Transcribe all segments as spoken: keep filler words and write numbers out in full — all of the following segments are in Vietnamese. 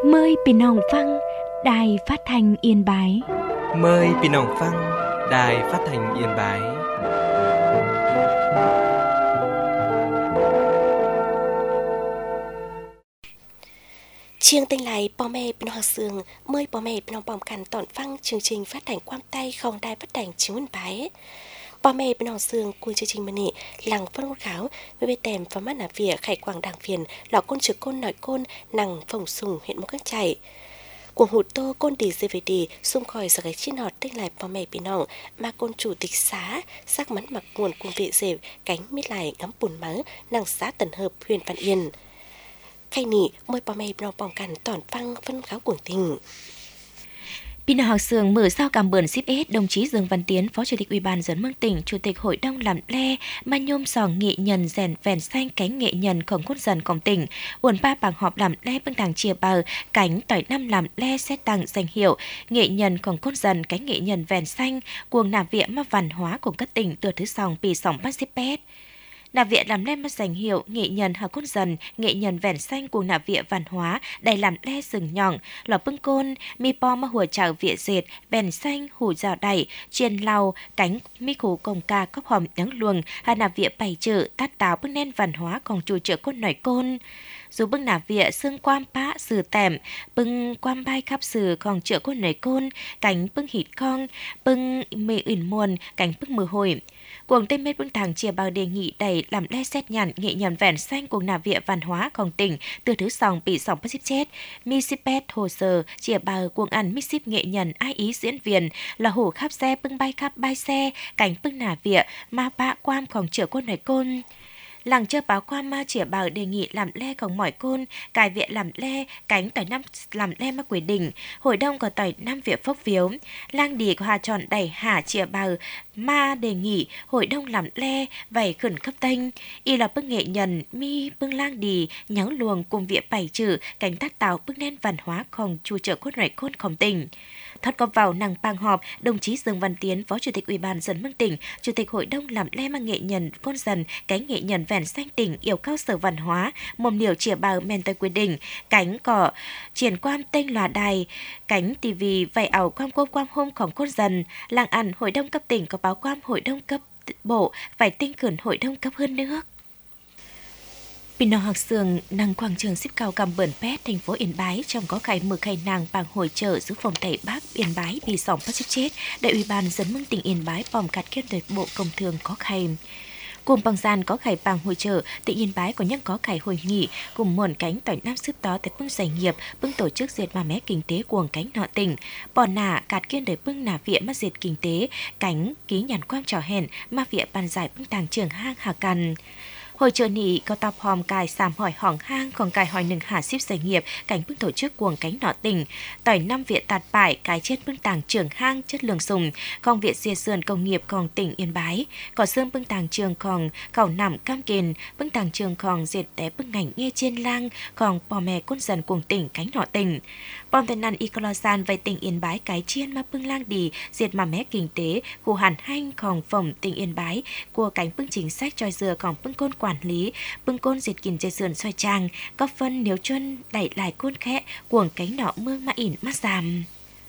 Mời Pì Nòng Phăng, Đài Phát thanh Yên Bái. Mời Pì Nòng Phăng, Đài Phát thanh Yên Bái. Chiêng tinh lại bò mẹ Pì Nòng Sương, mời bò mẹ Pì Nòng bòm cằn tọn phăng chương trình phát hành quam tay không đài phát hành chiếu Yên Bái. Bò mẹ Pì Nòng Sương cuối chương trình mần nị làng phân ngôn kháo với bê tèm và mắt nà vỉa khải quảng đảng phiền lọ côn trực côn nội côn nằng phồng sùng huyện mông các chảy. Cuồng hụt tô côn đi dê về đi xung khỏi sở cái chín họt tinh lại bò mẹ Pì Nòng mà côn chủ tịch xá sắc mắn mặc nguồn cùng vệ dẹp cánh mít lại ngắm bùn mắng nàng xã Tần Hợp huyện Văn Yên. Khay nị mời bò mẹ Pì Nòng bòm cằn tọn phăng phân kháo cuồng tình. Pì Nòng Học Sương mở sau cảm bờn ship S, đồng chí Dương Văn Tiến, Phó Chủ tịch Ủy ban Dân Mương tỉnh, Chủ tịch Hội đồng làm le, mà nhôm sòng nghệ nhân rèn vèn xanh cánh nghệ nhân khổng cốt dần cổng tỉnh, uẩn ba bảng họp làm le bưng đảng chia bờ cánh tỏi năm làm le xét tặng danh hiệu nghệ nhân khổng cốt dần cánh nghệ nhân vèn xanh cuồng nạp viện mà văn hóa của các tỉnh từ thứ sòng pì sòng bắt ship S. Nạp viện làm le mất danh hiệu nghệ nhân hà cốt dần, nghệ nhân vẻn xanh cùng nạp viện văn hóa, đầy làm le sừng nhọn, lò bưng côn, mi po mà hùa chào viện dệt, vẻn xanh, hủ rào đẩy, chiên lau, cánh mi khủ công ca cốc hòm nắng luồng, hà nạp viện bày chữ, tát táo bưng nen văn hóa còn chủ trợ côn nổi côn. Dù bưng nạp viện xương quam pá sử tẻm, bưng quam bay khắp sử còn trợ côn nổi côn, cánh bưng hít con, bưng mê ỉn muôn, cánh bưng mưa hồi. Cuồng tên mết bưng thằng chia bao đề nghị đầy làm le xét nhằn nghệ nhân vẻn xanh cùng nạp viện văn hóa còn tỉnh từ thứ sòng bị sòng bắt ship chết mi ship pet hồ sơ chia bao cuồng ăn mi ship nghệ nhân ai ý diễn viên là hổ khắp xe bưng bay khắp bay xe cảnh bưng nạp viện mà bạ quam còn chữa quân này côn. Làng chơi báo qua ma chỉa bảo đề nghị làm le còn mỏi côn, cài viện làm le, cánh tỏi năm làm le mà quỷ đỉnh, hội đông có tỏi năm viện phốc phiếu, lang đi có hà tròn đẩy hà chỉa bảo ma đề nghị hội đông làm le, vầy khẩn cấp tênh, y là bưng nghệ nhân, mi bưng lang đi, nháo luồng cùng viện bày trừ, cánh tác táo bưng nen văn hóa còn chu trợ cốt rảy côn khổng tình. Thoát có vào năng bang họp, đồng chí Dương Văn Tiến, Phó Chủ tịch Ủy ban Dân Mương tỉnh, Chủ tịch Hội đồng làm le mang nghệ nhân con dần, cánh nghệ nhân vẻn xanh tỉnh yêu cao sở văn hóa, mồm liều chìa bào men tới quy định, cánh cỏ triển quan tên loà đài, cánh tivi vạy ảo quam quam quam hômของcon dần, làng ăn Hội đồng cấp tỉnh có báo quam Hội đồng cấp bộ, phải tinh cử Hội đồng cấp hơn nước. Pì Nòng Học Sương năng quảng trường ship cao cầm bẩn pét thành phố Yên Bái trong có khai mực khai nàng bằng hội trợ giúp phòng tẩy Bắc Yên Bái bị sòng bắt ship chết đại ủy ban Dân Mương tỉnh Yên Bái bòm cắt kết tuyệt bộ công thương có khai. Cùng bằng gian có khải bằng hội trợ, tỉnh Yên Bái có những có khải hội nghị cùng muôn cánh tỏi nam sức đó tại bưng doanh nghiệp, bưng tổ chức diệt mà mé kinh tế cuồng cánh nọ tỉnh, bò nả cạt kiên đời bưng nả viện mắt diệt kinh tế, cánh ký nhàn quang trò hẹn mà viện bàn giải bưng tàng trường hang hà cần. Hội trợ nị có tập hòm cài sàm hỏi hỏng hang còn cài hỏi nừng hạ ship doanh nghiệp cảnh bưng tổ chức cuồng cánh nọ tỉnh tỏi năm viện tạt bại cái chết bưng tàng trường hang chất lượng sùng còn viện diệt sườn công nghiệp còn tỉnh Yên Bái có xương bưng tàng trường còn khẩu nằm cam kền bưng tàng trường còn diệt té bưng ngành nghe trên lang còn bò mè côn dần cuồng tỉnh cánh nọ tỉnh bom tên năn Icolosan về tỉnh Yên Bái cái chiên mà bưng lang đi diệt mà mé kinh tế của hàn hanh còn phồng tỉnh Yên Bái của cánh bưng chính sách cho dừa còn bưng côn quản lý bưng côn diệt kìm dây sườn xoay trang có phân nếu chân đẩy lại côn khẽ cuồng cánh nọ mương mà ỉn mắt giảm.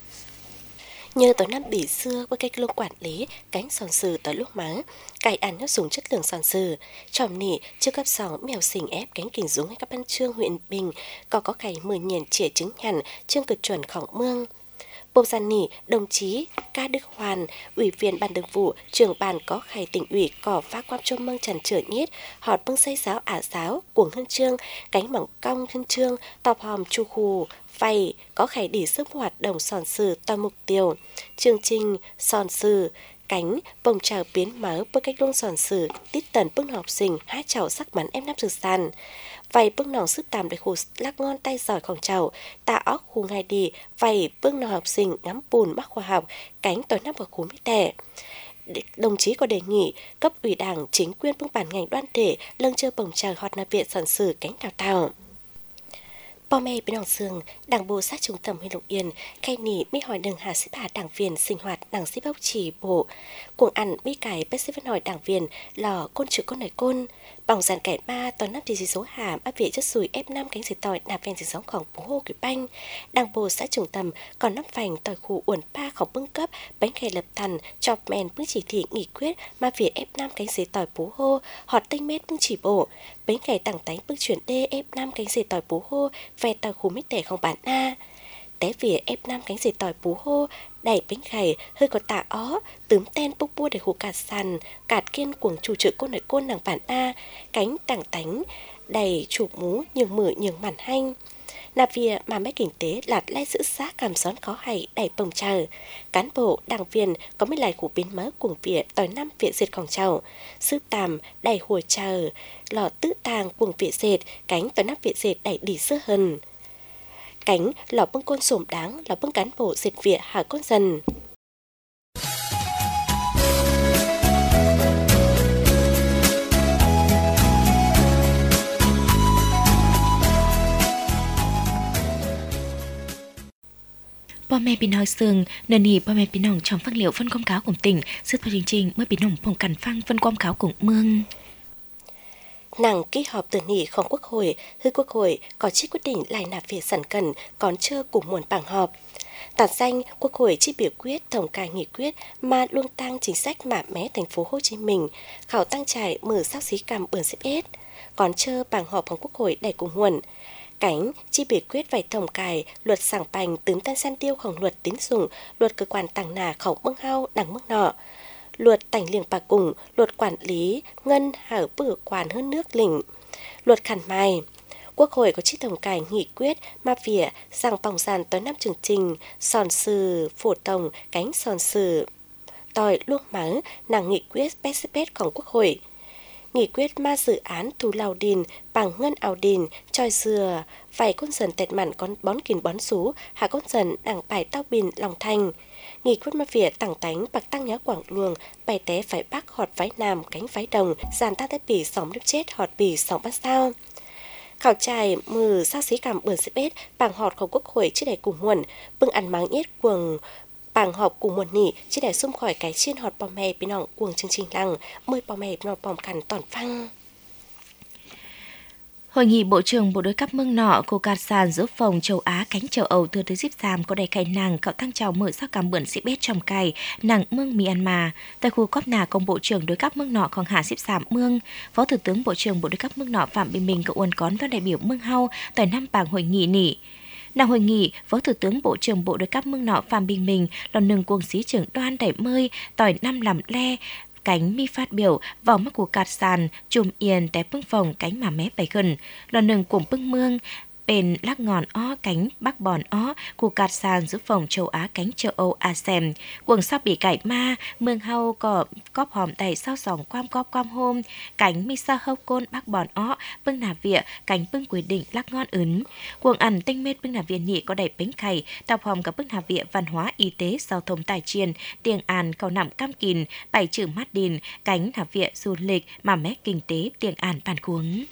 Nhờ tối năm bỉ xưa với cách lông quản lý cánh sòn sừ tới lúc máng cải ăn nó dùng chất lượng sòn sừ trong nỉ chưa cấp sòng mèo xình ép cánh kình dũng hay các ban trương huyện Bình có có cải mười nhiền chỉa chứng nhằn trương cực chuẩn khổng mương. Bộ gian nỉ, đồng chí Ca Đức Hoàn, Ủy viên Ban Thường vụ, trưởng ban có khải tỉnh ủy cỏ phá quam trôm mương trần trở nhiết, họt bưng xây giáo ả giáo, cuồng hân trương, cánh mỏng cong hân trương, tọp hòm chu khù, vầy, có khải đỉ sức hoạt động sòn sừ to mục tiêu. Chương trình sòn sừ, cánh, bồng trào biến máu với cách luôn sòn sừ, tít tần bưng học sinh, hai cháu sắc bắn em năm sừ sàn. Vầy bưng nòng sức tàm để khủ lắc ngon tay giỏiของcháu, ta óc khu ngay đi, vầy bưng nòng học sinh ngắm bùn bắc khoa học, cánh tối năm vào khú mỹ tẻ. Đồng chí có đề nghị cấp ủy đảng chính quyền bưng bản ngành đoàn thể lâng chơi bồng trào hoạt nạp viện sản sử cánh đào tạo. Bò mẹ bên Hồng Sương, Đảng bộ xã trung tâm huyện Lục Yên, khai nỉ mi hỏi đừng hà xếp hạ đảng viên sinh hoạt đảng xếp bốc chỉ bộ. Cuồng ăn mi cải bếp xếp văn hỏi đảng viên lò côn chữ con này côn. Bỏng dàn kẻ ma toàn nắp đi số hàm áp viện chất sùi ép năm cánh xịt tỏi nạp ven xịt sóngของbố hô kiểu banh. Đảng bộ xã trung tâm còn nắp phành tỏi khu uẩn pa khổng bưng cấp bánh khe lập thần chọc mèn bưng chỉ thị nghị quyết mà việc ép năm cánh xịt tỏi bố hô họt tinh mét bưng chỉ bộ. Bánh khe tặng tánh bưng chuyển đê ép năm cánh xịt tỏi bố hô về tỏi khu mít tẻ không bản a. Té vỉa ép năm cánh xịt tỏi bú hô, đẩy bánh khải hơi có tạ ó, tướm ten bốc bua để hù cạt sàn, cạt kiên cuồng chủ trự côn nội côn nàng bản a, cánh tảng tánh, đẩy chụp mú nhường mử nhường màn hanh. Nạp vỉa mà mấy kinh tế lạt lai giữ xác cảm xón khó hay đẩy bồng chờ. Cán bộ, đảng viên có mấy lại của biến mớ cuồng vỉa tỏi năm vỉa diệtของchầu. Sư tàm, đẩy hùa chờ, lò tự tàng cuồng vỉa diệt, cánh tỏi năm vỉa diệt đẩy đi sơ hần. Cánh lò bưng côn sổm đáng lò bưng cán bộ diệt vỉa hạ con dần. Bò mẹ bị nói sương, nền nỉ bò mẹ bị nòng trong phát liệu phân công cáo của tỉnh, sức vào chương trình mới bị nòng phòng cản phăng phân quam cáo của mương. Nàng ký họp từ nỉ không quốc hội, hư quốc hội có chi quyết định lại nạp việc sẵn cần còn chưa cùng muộn bảng họp. Tản danh quốc hội chi biểu quyết tổng cài nghị quyết mà luông tăng chính sách mạ mé thành phố Hồ Chí Minh khảo tăng trải mở sắc xí cầm bươn xếp ết còn chưa bảng họpของquốc hội đầy cùng muộn. Cánh chi biểu quyết vài tổng cài luật sảng bành tướng tan san tiêuของluật tín dụng luật cơ quan tàng nà khẩu bưng hao đằng mức nọ. Luật tảnh liềng bà cùng, luật quản lý, ngân hở bử quản hơn nước lĩnh, luật khẩn mai. Quốc hội có chi tổng cài nghị quyết mà vỉa rằng bỏng sàn tới năm chương trình, sòn sừ, phổ tổng, cánh sòn sừ, tỏi luông mắng, nàng nghị quyết pê xê pêของquốc hội. Nghị quyết ma dự án thù lào đìn, bằng ngân ảo đìn, tròi dừa, vài con dần tẹt mặn con bón kìn bón xú, hạ con dần đảng bài tao bìn lòng thành. Nghị quyết mà vỉa tảng tánh bạc tăng nhá quảng luồng, bày té phải bắc họt váy nam cánh váy đồng, giàn ta tới bỉ sóng nước chết họt bỉ sóng bát sao. Khảo trài mừ sao xí cảm bươn xếp bết, bảng họt của quốc hội chứ đầy cùng muộn, bưng ăn máng yết cuồng bảng họp cùng muộn nỉ chứ để xung khỏi cái chiên họt bò mè bị nọng cuồng chương trình lăng, mười bò mè nọ bòm cằn toàn phăng. Hội nghị Bộ trưởng Bộ đối cấp mương nọ của cạt sàn giữa phòng châu Á cánh châu Âu thừa tới dịp giảm có đầy khai nàng cạo tăng trào mở sao cảm bẩn xếp bết trong cày nàng mương Myanmar. Tại khu cóp nà công Bộ trưởng đối cấp mương nọ còn hạ xếp giảm mương. Phó Thủ tướng Bộ trưởng Bộ đối cấp mương nọ Phạm Bình Minh cậu uốn cón và đại biểu mương hau tại năm bảng hội nghị nỉ. Nàng hội nghị, Phó Thủ tướng Bộ trưởng Bộ đối cấp mương nọ Phạm Bình Minh lần nừng cuồng xí trưởng đoan đẩy mơi tỏi năm làm le cánh mi phát biểu vào mắt của cạt sàn chùm yên té bưng phòng cánh mà mé bày gần lần nừng cùng bưng mương bên lắc ngòn ó cánh bắc bòn ó của cạt sàn giữa phòng châu Á cánh châu Âu a sê an quần sau bị cải ma mương hau có cóp hòm đầy sao sòng quam cóp quam hôm cánh mi sa hâu côn bắc bòn ó bưng nà vịa cánh bưng quy định lắc ngon ứng quần ẩn tinh mết bưng nà viện nhị có đầy bánh khẩy tàu hòm các bưng nà vịa văn hóa y tế giao thông tài triền tiền an cầu nằm cam kìn bảy chữ mát đìn cánh nà vịa du lịch mà mé kinh tế tiền an bàn cuống.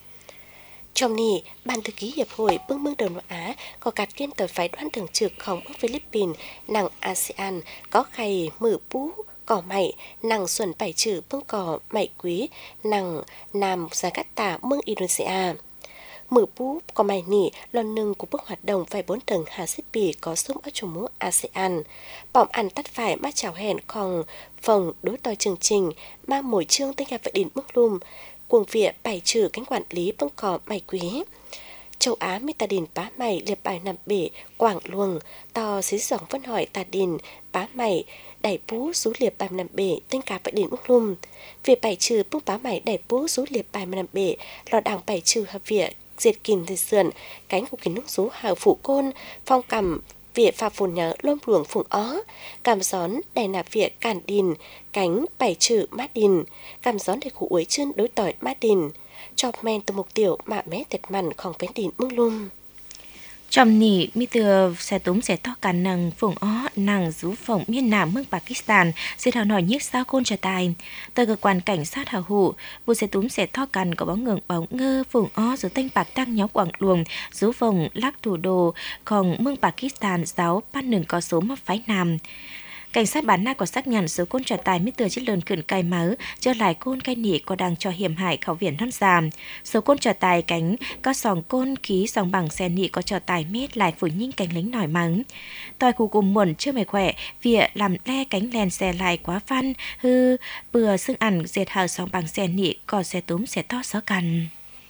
Trong nỉ, Ban thư ký Hiệp hội Bưng Mương Đông Nam Á có cắt kiên tờ phái đoan thường trựcของbắc Philippines nàng a sê an có khay mở bú cỏ mày nàng xuân bảy chữ bưng cỏ mày quý nàng Nam Jakarta mương Indonesia. Mở bú cỏ mày nỉ lần nâng của bước hoạt động phải bốn tầng Hà Xếp Bì có sung ở chủ mũ a sê an. Bỏm ăn tắt phải mắt chào hẹn còn phòng đối tòi chương trình mà mỗi chương tên gặp phải đến mức lùm cuồng vịa bài trừ cánh quản lý bông cỏ mày quý. Châu Á mi tà đình bá mày liệp bài nằm bể quảng luồng to xí dòng phân hỏi tà đình bá mày đẩy bú rú liệp bài nằm bể tên cả phải đến mức lùm. Việc bài trừ bông bá mày đẩy bú rú liệp bài nằm bể lò đảng bài trừ hợp vịa diệt kìm thời sườn cánh của kính nước rú hào phụ côn phong cầm vỉa phà phồn nhớ lôm luồng phùng ó, cảm gión đè nạp vỉa cản đình, cánh bảy chữ mát đình, cảm gión để khu uối chân đối tỏi mát đình, chọc men từ mục tiểu mạ mé tệt mặnของ phén đình mương lum. Trong nỉ mi từa xe túm xe to cả nàng phùng ó nàng rú phồng miền nam nước Pakistan sẽ thảo nói nhiếc sao côn trở tài. Từ cơ quan cảnh sát hào hủ, vụ xe túm xe to cằn có báo ngưỡng báo ngơ phùng ó rồi tanh bạc tăng nhóc quảng luồng rú phồng lắc thủ đồ còn mương Pakistan giáo ban nừng có số mắc phái nam. Cảnh sát bản na có xác nhận số côn trở tài mít tờ chiếc lợn khẩn cài máu trở lại côn cai nỉ có đang cho hiểm hại khảo viện non giảm. Số côn trở tài cánh có sòng côn khí sòng bằng xe nỉ có trở tài mét lại phủ nhinh cánh lính nổi mắng. Tòi khu cùng muộn chưa mày khỏe vì làm le cánh len xe lại quá văn hư bừa xương ẩn diệt hờ sòng bằng xe nỉ có xe túm xe to gió cằn.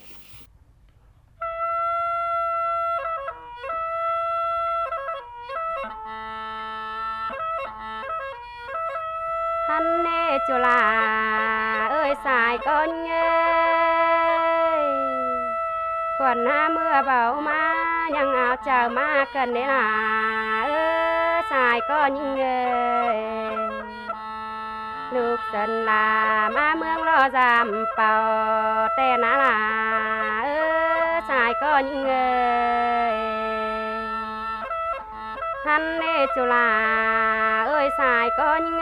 Hắn nê cho là ơi xài con ơi còn ha mưa bão ma nhằng áo chờ ma cần đấy là ơi xài con ơi lúc dần là ma mương lo giảm bào tè ná là ơi xài con ơi hắn nê cho là ơi xài con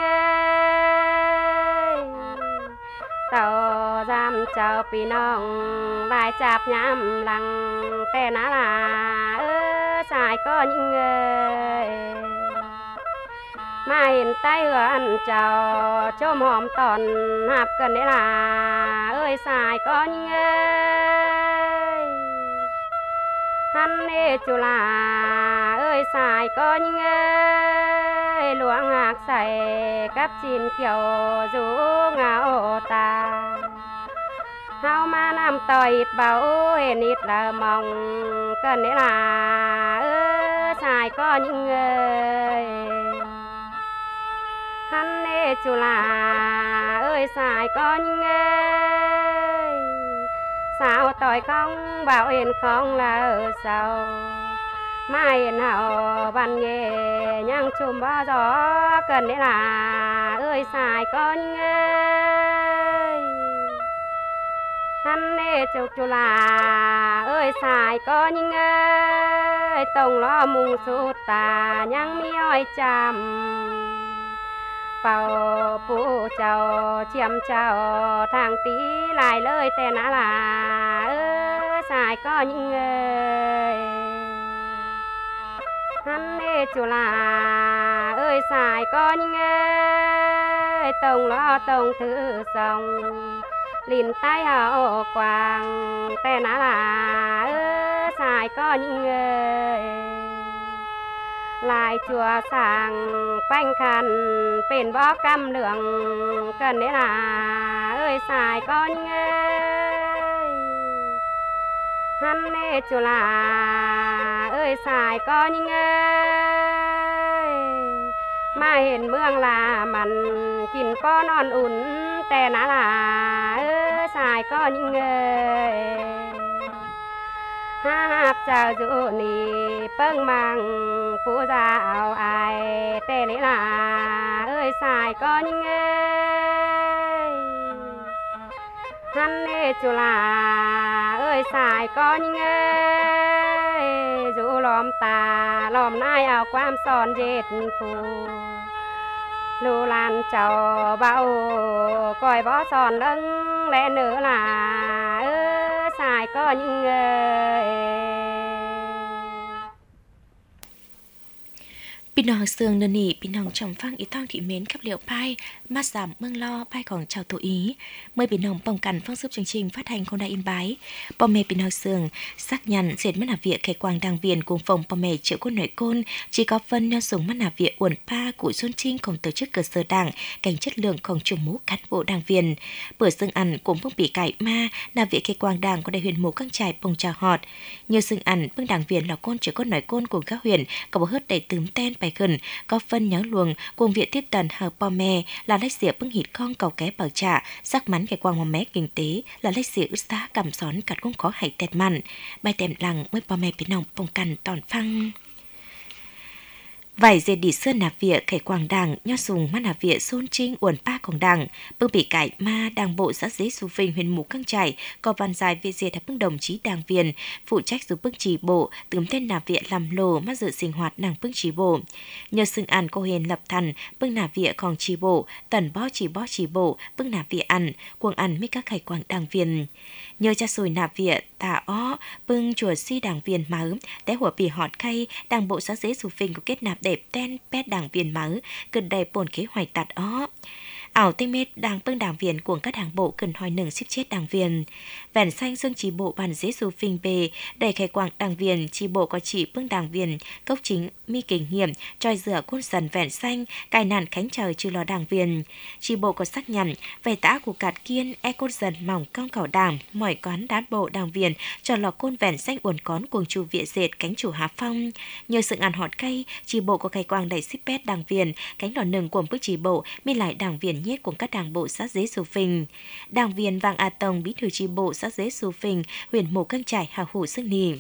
ơi tàu giam chào pi nong lại chạp nhám lăng tè ná là ơi xài con ơi mà hiện tay hứa ăn chào chôm hòm tòn hạp cần đấy là ơi xài con ơi hắn nê chú là ơi xài con ơi luống hạc xài cắp chín kiểu rú ngạo ta hao ma nam tỏi ít bảo hên ít là mong cần đấy là ơi xài con ơi hắn nê chú là ơi xài con ơi sao tỏi không bảo hiền không là ở sau mai hiền hậu ban nghề nhang chùm bao gió cần đấy là ơi xài con ơi hắn nê châu chú là ơi xài con ơi tổng lo mùng sút tà nhang mi oi chăm vào phụ chào chiêm chào thằng tí lại lời tên á là ơi xài có những người hắn nê chú là ơi xài có những người tổng lo tổng thứ dòng liền tay hậu quàng tên á là ơi xài có những người lại chùa sàng quanh khăn bền bó cam lượng cần đấy là ơi xài con ơi hắn nê chùa là ơi xài con ơi mà hiện mương là mặn kín có non ủn tè ná là ơi xài con ơi hạp chào dụ nì bâng mang phú dạo ai tê lý là ơi xài con ơi hắn nê chú là ơi xài con ơi dụ lòm tà lòm nai áo quam son dệt phù lù lan chào bao coi bó son lưng lẽ nữa là ơi xài con ơi Bình hằng sương nân nỉ bình hằng trồng phăng ý thong thị mến khắp liệu pai mát giảm mương lo pai còn chào tổ ý mời bình hằng bồng cằn phong giúp chương trình phát hành con đài in bái bò mẹ bình hằng sương xác nhận dệt mất là việc khai quang đàng viền cùng phòng bò mẹ triệu quân nội côn chỉ có phân nhân dùng mất là việc uẩn pa của xuân trinh cùng tổ chức cơ sở đảng cảnh chất lượng còn trùng mũ cán bộ đảng viên bữa xương ăn cũng bông bị cải ma là việc khai quang đảng của đại huyền mù căng trải bông trà họt nhiều xương ăn bưng đảng viên là côn triệu quân nội côn cùng các huyện có bộ hớt đầy tướm ten bài gần có phân nháo luồng cùng viện tiếp tần hờ bò mè là lách xỉa bưng hít con cầu ké bảo trả sắc mắn cái quang mồm mé kinh tế là lách xỉa ướt giá cầm xón cắt cũng khó hãy tẹt mặn bài tèm lằng mới bò mè bị nòng bông cằn tòn phăng Vài dệt đi sơn nạp vịa khải quảng đảng nho sùng mắt nạp vịa xôn trinh uẩn paของđảng bưng bị cải ma đảng bộ xã dế Xu Phình huyện Mù Căng Chải có văn dài việt dệt bưng đồng chí đảng viên phụ trách giúp bưng chỉ bộ tướng tên nạp vịa làm lồ mắt dự sinh hoạt đảng bưng chỉ bộ nhờ xưng ăn cô hiền lập thần bưng nạp vịa còn chỉ bộ tần bó chỉ bó chỉ bộ bưng nạp vịa ăn cuồng ăn mấy các khải quảng đảng viên nhờ cha sùi nạp vịa tà ó bưng chùa si đảng viên máu téหัวปีhọt khay đảng bộ xã dế Xu Phình có kết nạp đẹp ten pet đảng viên máu cần đầy bổn kế hoạch tạt ó ảo tinh mết đang bưng đảng viên của các đảng bộ cần hỏi nừng ship chết đảng viên vẻn xanh xương chỉ bộ bàn dế Xu Phình bề đầy khai quảng đảng viên chỉ bộ có chỉ bưng đảng viên cốc chính mi kinh nghiệm tròi rửa côn sần vẻn xanh cài nàn khánh trời trừ lò đảng viên chỉ bộ có sắc nhằm về tã của cạt kiên e côn dần mỏng cong cảo đảng mỏi quán đán bộ đảng viên cho lò côn vẻn xanh uốn cón cuồng chủ viện dệt cánh chủ Hà Phong nhờ sự ngàn họt cây chỉ bộ có khai quảng đầy ship pet đảng viên cánh đỏ nừng của bức chỉ bộ mi lại đảng viên nhất của các đảng bộ xã dế Xu Phình đảng viên Vàng A Tông bí thư chi bộ xã dế Xu Phình huyện Mù Căng Chải hào hủ sức nỉ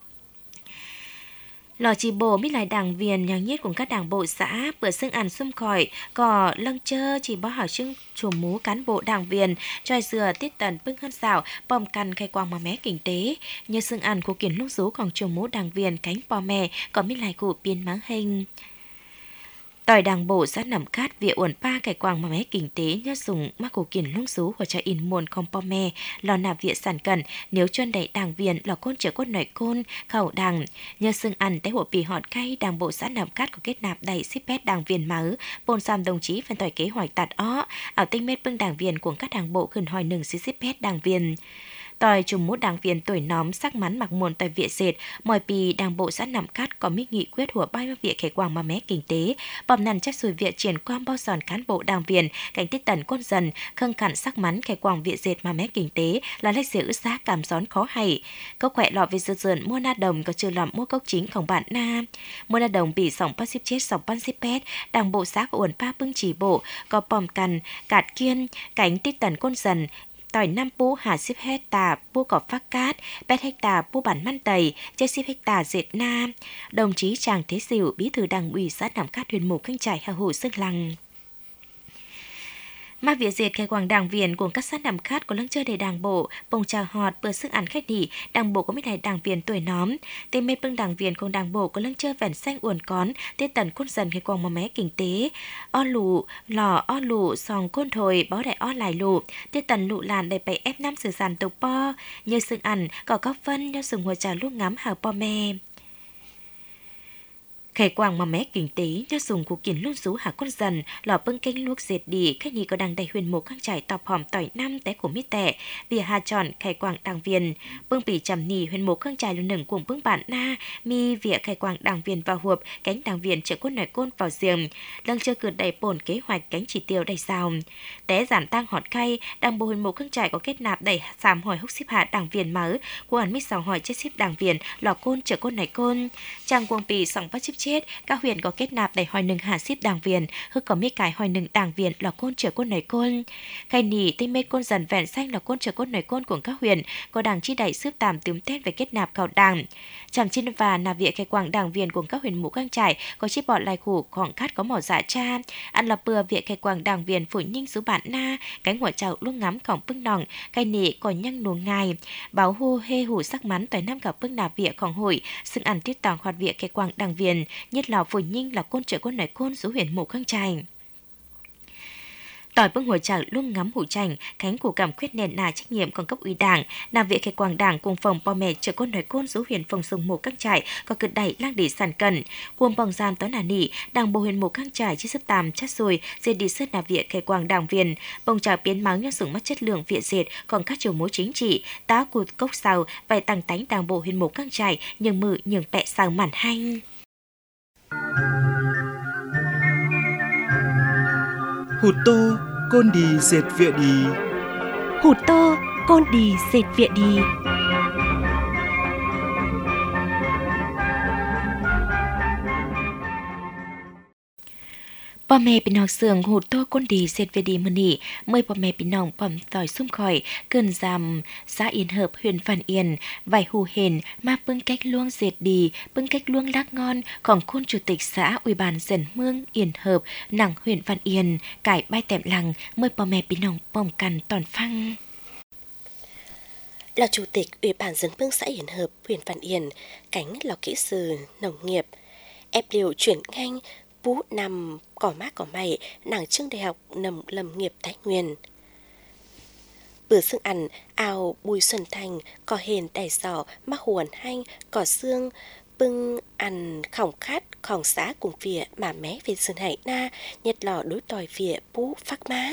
lò chỉ bộ mít lại đảng viên nhàng nhất của các đảng bộ xã bữa xưng ăn xung khỏi cò lăng chơ chỉ bó hảo trưng chùm mú cán bộ đảng viên tròi dừa tiết tần bưng hơn xảo bom căn khai quang mà mé kinh tế nhờ xưng ăn của kiến lúc rú còn chùm mú đảng viên cánh bò mè có mít lại của biên máng hình tỏi đảng bộ xã nằm cát vịa uẩn pa cải quang mà mé kinh tế nhớ dùng mắc cổ kiển lông rú hoặc cho in muôn không po me lò nạp vịa sản cần nếu chân đẩy đảng viên lò côn trở côn nổi côn khẩu đảng nhớ xưng ăn té hộ bì họt cay đảng bộ xã nằm cát có kết nạp đầy ship pet đảng viên máu bồn xàm đồng chí phần tỏi kế hoạch tạt ó ảo tinh mết bưng đảng viên của các đảng bộ khẩn hỏi nừng ship pet đảng viên tỏi chùm mút đảng viên tuổi nóm sắc mắn mặc muôn tỏi vịa dệt mọi pì đảng bộ xã nằm cát có mít nghị quyết hùa bay vịa khải quang mà mé kinh tế bom nằn chắc sùi vịa triển quang bao giòn cán bộ đảng viên cảnh tiết tần côn dần khâng cặn sắc mắn khải quang vịa dệt mà mé kinh tế là lách dễ ứ giá cảm gión khó hay cốc khỏe lọ về dần dần mua na đồng có chưa lọm mua cốc chínhของbạn na mua na đồng bị sòng bắt ship chết sòng bắt ship pet đảng bộ xã của uẩn pa bưng chỉ bộ có bom cằn cạt kiên cảnh tiết tần côn dần tỏi năm pú hà ship hecta pú cỏ phát cát pet hecta pú bản man tày chơi ship hecta dệt na đồng chí Tràng Thế Sửu bí thư đảng ủy xã Nằm Cát huyện Mù Căng Chải hào hủ sức lăng mà việc dệt khai quảng đảng viên của các xã Nằm Cát có lăng chơi để đảng bộ bồng trà họt bữa sức ăn khách nỉ đảng bộ có mấy đại đảng viên tuổi nóm tên mê bưng đảng viên của đảng bộ có lăng chơi vẻn xanh uốn cón tiết tần côn dần khai quảng mà mé kinh tế o lù lò o lù sòng côn thồi bó đại o lại lù tiết tần lụ làn đầy bảy ép năm sử sản tục po như sừng ăn có các phân nhau sừng hoa trà lúc ngắm hào po me khải quang mà mé kinh tế nhớ dùng của kiến luôn rú hạ con dần lò bưng canh luộc dệt đi khách nhì có đang đầy huyền Mù Căng Chải tọp hòm tỏi năm té của mít tẻ vì hà chọn khải quang đảng viên bưng bỉ trầm nì huyền Mù Căng Chải lần nửng cùng bưng bản na mi vỉa khải quang đảng viên vào hộp cánh đảng viên trợ côn nổi côn vào giềng lăng chưa cử đầy bổn kế hoạch cánh chỉ tiêu đầy sao té giản tăng họt khay đảng bộ huyền Mù Căng Chải có kết nạp đầy sàm hỏi hốc ship hạ đảng viên máu của ẩn mít sào hỏi chết ship đảng viên lò côn trợ côn nổi côn trang quang bỉ sòng bắt ship chết các huyện có kết nạp đầy hỏi nừng hạ ship đảng viên hức có mấy cái hỏi nừng đảng viên là côn trở côn nổi côn khai nỉ tinh mê côn dần vẹn xanh là côn trở côn nổi côn của các huyện có đảng chi đẩy xếp tạm tướm tết về kết nạp khảo đảng chằm trên và nạp viện khai quảng đảng viên của các huyện Mù Căng Chải có chi bọn lai khủ khoảng cát có mỏ dạ cha ăn là bừa viện khai quảng đảng viên phủ nhinh số bản na cánhหัวchậu lúc ngắm khổng bưng nòng khai nỉ có nhăng nuông ngài báo hu hê hủ sắc mắn tỏi năm cả bưng nạp viện khổng hội xưng ăn tiết tòng hoạt viện khai quảng đảng viên nhất là phủ nhinh là côn trở côn nổi côn số huyện Mù Căng Chải tỏi bưng hồi chảo luôn ngắm hủ chành cánh của cảm khuyết nền nà trách nhiệm còn cấp ủy đảng làm việc khai quảng đảng cùng phòng po mẹ trợ côn nổi côn số huyện phòng sông Mù Căng Chải có cực đẩy lang để sản cần cuồng bằng gian tối nà nỉ đảng bộ huyện Mù Căng Chải chi sức tàm chát rồi dệt đi sơn nà việc khai quảng đảng viên bông trà biến máu nhau dùng mất chất lượng viện dệt còn các chiều mối chính trị tá cụt cốc sào vài tăng tánh đảng bộ huyện Mù Căng Chải nhường mự nhường pẹ sào mản hanh hụt tô côn đi dệt vịa đi hụt tô côn đi dệt vịa đi พ่อแม่พี่น้องเสืองหูโตก้นดีเสร็จเวดีมื้อนี้เมื่อพ่อแม่พี่น้องปอมต่อยซุ่มข่อยเกินจำซาเอียนเหิบเฮือนฟันเอียนไหวหูเห็นมาปึ้งแก๊กล่วงเสร็จดีปึ้งแก๊กล่วงลักงอนของคุณจุติษาอุยบานเซนเมืองเอียนเหิบหนังเฮือนฟันเอียนไก่ใบแต้มหลังเมื่อพ่อแม่พี่น้องป้อมกันตอนฟัง là chủ tịch Ủy ban dân vương xã Hiển Hợp, huyện Văn Yên, cánh là kỹ sư nông nghiệp. Ép liều chuyển nhanh, bú nằm cỏ mát cỏ mày, nàng trường đại học nằm lâm nghiệp Thái Nguyên. Bữa xương ăn, ao bùi xuân thành, cỏ hền đài giỏ, mắc huồn hanh, cỏ xương, bưng ăn khỏng khát, khỏng xã cùng phía mà mé về sơn hải na, nhật lò đối tòi phía bú phát má.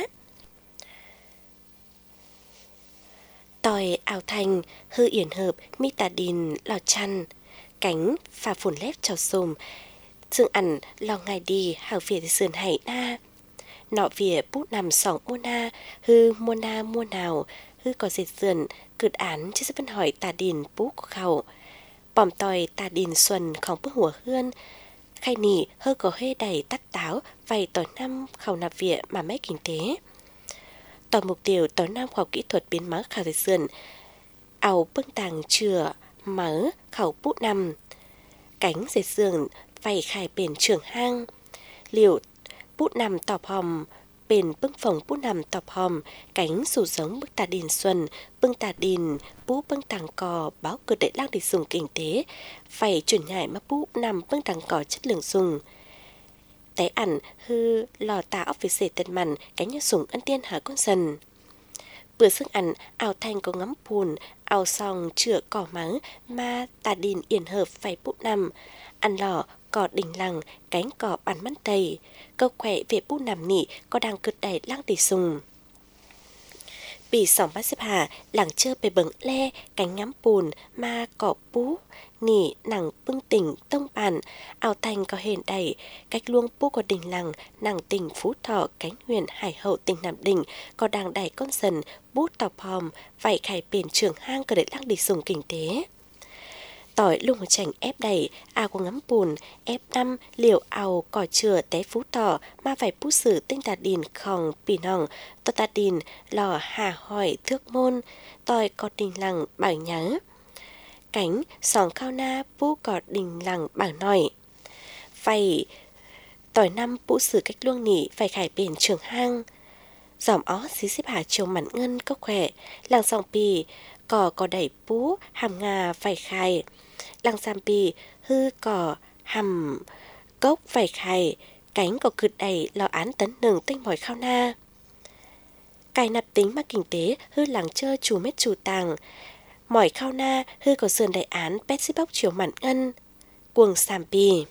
Tòi ảo thành, hư yển hợp, mi tà đình, lò chăn, cánh, phà phồn lép trào xùm, dương ẩn, lò ngày đi, hào phía sườn hải na. Nọ phía bút nằm sòng mua na, hư mua na mua nào, hư có dệt sườn, cực án chứ sẽ vẫn hỏi tà đình bút của khẩu. Bòm tòi tà đình xuân khóng bước hùa hươn, khai nỉ hơ có hê đầy tắt táo, vầy tỏi năm khẩu nạp vịa mà mấy kinh tế. Tòi mục tiêu tỏi năm khoa kỹ thuật biến máu khảo dệt sườn, ảo bưng tàng chừa, mở khẩu bút năm. Cánh dệt sườn, vầy khai bền trường hang. Liệu bút nằm tọp hòm, bền bưng phòng bút nằm tọp hòm, cánh rủ giống bức tà đình xuân, bưng tà đình, bú bưng tàng cò, báo cơ đệ lăng để dùng kinh tế, phải chuyển nhảy mà bú nằm bưng tàng cò chất lượng dùng. Té ẩn hư lò tà ốc về xể tận mặn, cánh như sủng ân tiên hả con dần. Bữa sức ăn, ảo thanh có ngắm phùn, ảo sòng chữa cỏ mắng, mà tà đình yển hợp phải bút nằm, ăn lò, cỏ đỉnh lằng, cánh cỏ bắn mắn tầy, câu khỏe về bút nằm nỉ có đang cực đẩy lăng để dùng. Bì sòng bát xếp hà, làng chơ bề bừng le, cánh ngắm bùn, ma cỏ bú, nỉ nàng bưng tỉnh tông bàn, ảo thành có hền đầy, cách luông bú có đỉnh lằng, nàng tỉnh Phú Thọ, cánh huyền Hải Hậu tỉnh Nam Định, có đang đẩy con dần, bút tọp hòm, vảy khải bền trường hang có để lăng để dùng kinh tế. Tỏi lung một chành ép đầy, ao có ngắm bùn, ép năm, liều ao cỏ chừa té Phú Thọ, mà phải bút sử tinh tà đình khòng bì nòng, tò tà đình lò hà hỏi thước môn, tỏi có đình lằng bảng nhớ. Cánh sòng khao na bú có đình lằng bảng nòi. Phải tỏi năm bút sử cách luông nỉ phải khải bền trường hang. Giòm ó xí xếp hà chiều mặn ngân có khỏe, làng sòng bì, cỏ có đẩy bú, hàm ngà phải khai. Lăng giam bì, hư cỏ, hầm, cốc phải khai, cánh có cực đầy lò án tấn nừng tinh mỏi khao na. Cài nạp tính mà kinh tế, hư làng chơ chủ mét chủ tàng. Mỏi khao na, hư có sườn đại án, pét xí bóc chiều mặn ngân. Cuồng xàm bì.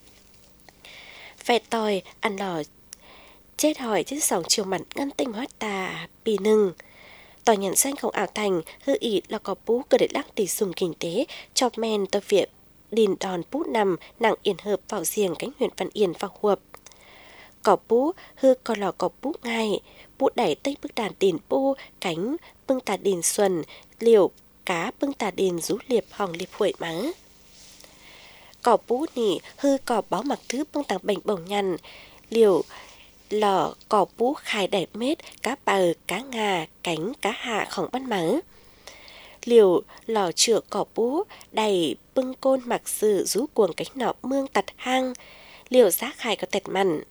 Phẹt tòi, ăn lò, chết hỏi chết sòng chiều mặn ngân tinh hóa tà, bì nừng. Tòa nhận danh không ảo thành, hư ý là có bú cơ để lắc để dùng kinh tế, chọc men tờ việc, đình đòn bú nằm, nặng yển hợp vào riêng cánh huyện Văn Yên vào huộp. Có bú, hư có lò có bú ngay, bú đẩy tây bức đàn đền bú, cánh bưng tà đền xuân, liều cá bưng tà đền rú liệp hòng liệp huệ mắng. Có bú nỉ, hư có báo mặc thứ bưng tàng bệnh bổng nhằn, liều lò cỏ bú khai đẹp mết, cá bờ, cá ngà, cánh, cá hạ khổng bắn mắng. Liều lò chữa cỏ bú, đầy bưng côn mặc sự rú cuồng cánh nọ mương tặt hang. Liều giá khai có tẹt mặn.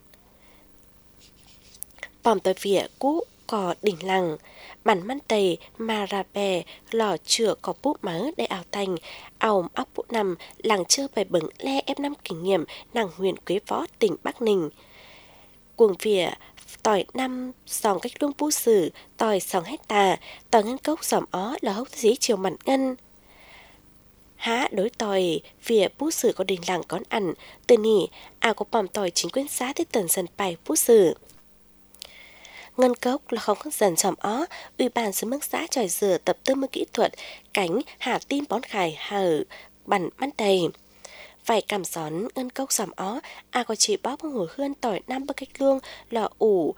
Bòm tòi vỉa cũ cỏ đỉnh lằng, bản măn tầy, mà rà bè, lò chữa cỏ bú mắng để ảo thành, ảo óc bú nằm, làng chơ bài bừng le ép năm kinh nghiệm, nàng huyện Quế Võ, tỉnh Bắc Ninh. Cuồng vỉa, tỏi năm, sòng cách luông bú sử, tỏi sòng hecta, tỏi ngân cốc giòm ó là hốc dí chiều mặn ngân. Há đối tỏi, vỉa bú sử có đình làng con ăn, từ nỉ, à có bòm tỏi chính quyền xã tới tần dần bài bú sử. Ngân cốc là không có dần giòm ó, ủy ban dưới mức xã tròi dừa tập tư mưu kỹ thuật, cánh, hạ tim bón khải, hở, bắn măn đầy. Phải cảm gión ngân cốc giòm ó, à có chỉ bóp ngủ hươn tỏi năm bơ cách luông, lò ủ,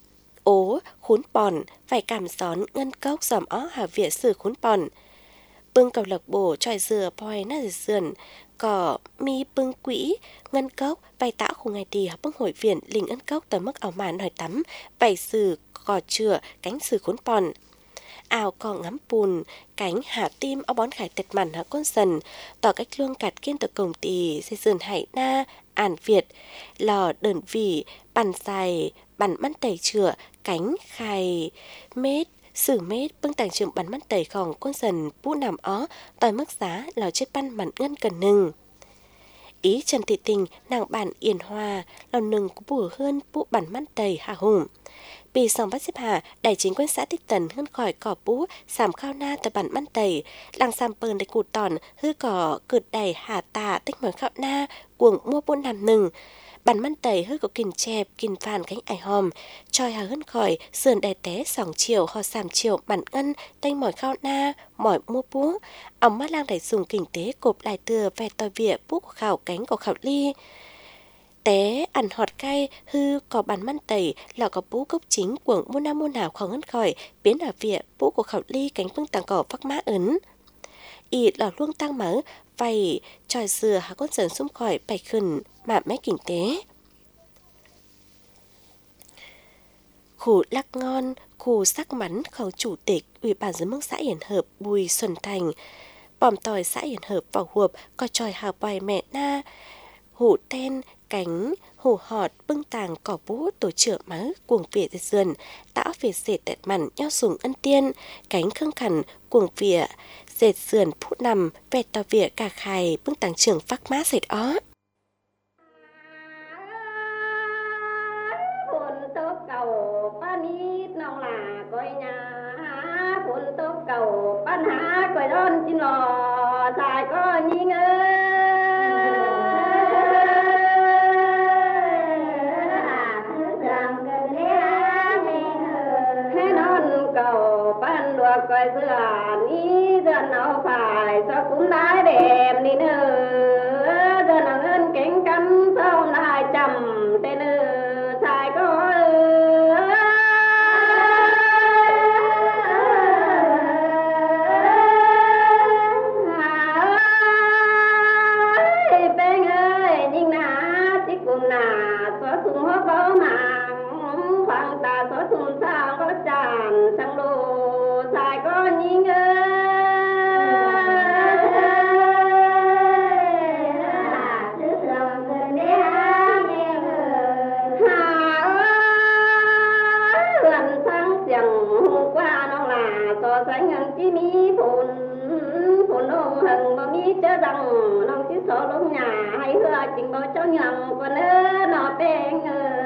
ố, khún bòn, phải cảm gión ngân cốc giòm ó hà vỉa sử khún bòn. ปึงกับหลักโบtròi dừa poiน่าจะเสื่อนก็มีปึงquỹเงินก๊อกไปตะkhu ngày đi học bưng hội viện linh ân cốc tới mức ảo màn hỏi tắm bảy sử cò chừa cánh sử khốn pòn ảo cò ngắm bùn cánh hạ tim áo bón khải tệt màn hạ con sần tỏ cách luông cạt kiên từ cổng tì xây dườn hải na ản việt lò đờn vỉ bàn dài bàn mắt tẩy chừa cánh khai mết sử mết bưng tàng trường bàn mắt tẩy khòng con sần bũ nằm ó tòi mức giá lò chết pan mặn ngân cần nừng ý Trần Thị Tình nàng bản Yên Hoa lò nừng của bùa hơn bũ bản mắt tẩy hà hùng bị sòng bắt xếp hà đại chính quân xã Tích Tần hơn khỏi cỏ bũ sàm khao na từ bản mắt tẩy làng sàm pờn để cụt tòn hư cỏ cượt đầy hà tà tích mở khao na cuồng mua bún làm nừng bản mắt tẩy hư có kìm chẹp kìm phàn cánh ải hòm tròi hà hơn khỏi sườn đè té sòng chiều ho sàm chiều bản ngân tanh mỏi khao na mỏi mua bú ống mắt lang đại dùng kinh tế cộp lại từa về tòi vỉa bú của khảo cánh của khảo ly té ăn họt cay hư có bản mắt tẩy là có bú gốc chính của mua nam mua nào khó hơn khỏi biến ở vỉa bú của khảo ly cánh phương tàng cỏ phắc mã ấn y lò luông tăng mở vầy tròi dừa hà con dần xung khỏi bạch khẩn mà mấy kinh tế khu lắc ngon khu sắc mắn khẩu chủ tịch ủy ban dân mức xã Hiển Hợp Bùi Xuân Thành bòm tòi xã Hiển Hợp vào huộp có tròi hào bài mẹ na hủ ten cánh hủ họt bưng tàng cỏ bú tổ trưởng máu cuồng vỉa dệt dườn tạo việc dệt đẹp mặn nhau sùng ân tiên cánh khương khẩn cuồng vỉa dệt dườn phút nằm vẹt tòa vỉa cả khài bưng tàng trưởng phác má dệt ó cầu ban há quầy đón chín lò dài có nhinh ơi thế non cầu ban đùa quầy dừa ní dừa nào phải cho cũng đái đẹp đi nữa dừa nào ơn cánh cắn sau lại chầm tên nữa dài có trình báo cho nhằng còn ơ nó bên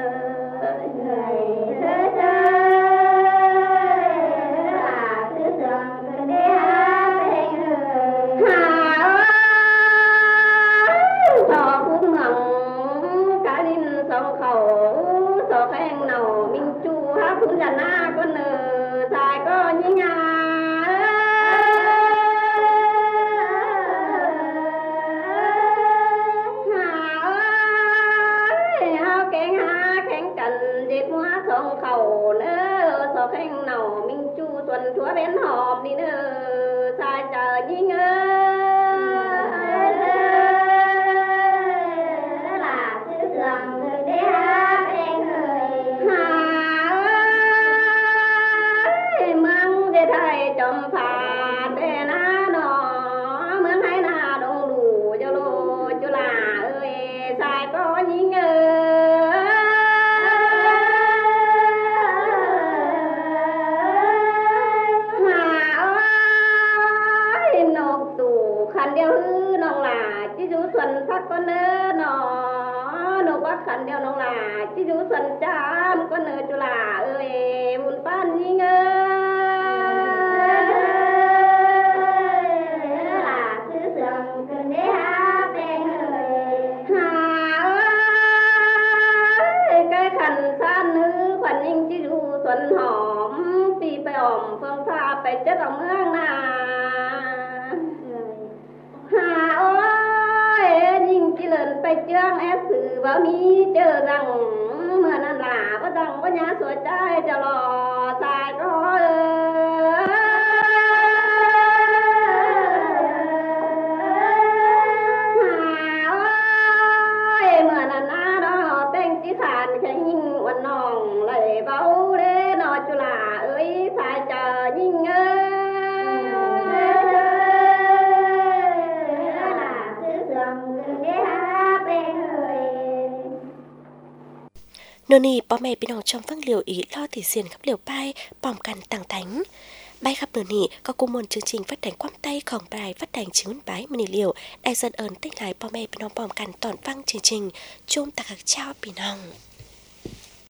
chúa bên hòm đi nữa sai chờ nhí ngơ là sứ sườn người để hát em người hà ơi măng để thầy chồng phà để na nó mướn hay na đông đủ cho lô cho là ơi sai có nhí ngơ xuân phát con nơ nó nó bác khăn đeo nó là chứ chú xuân chăm con nơ chú là ơi buồn pan nhí ngơ là sứ sườn cần để hát bên người hà ơi cái khăn san nữ khoản ninh chứ chú xuân hòm vì phải ỏm phương pha phải chất ỏm hương nà hà ơi chỉ lần phải chương ép sự vào mi chờ rằng mưa nan là có rằng có nhà sửa trái cho lò xài có nô nìป้อแม่พี่น้องtrong văng liều ý lo thì xiên khắp liều bay bòm cằn tàng thánh bay khắp nô nì có cùng một chương trình phát hành quăm tayของbài phát hành chính bái mini liều đại dân ơn tích lạiป้อแม่พี่น้องbòm cằn toàn văng chương trình chôm tạc hạc traoพี่น้อง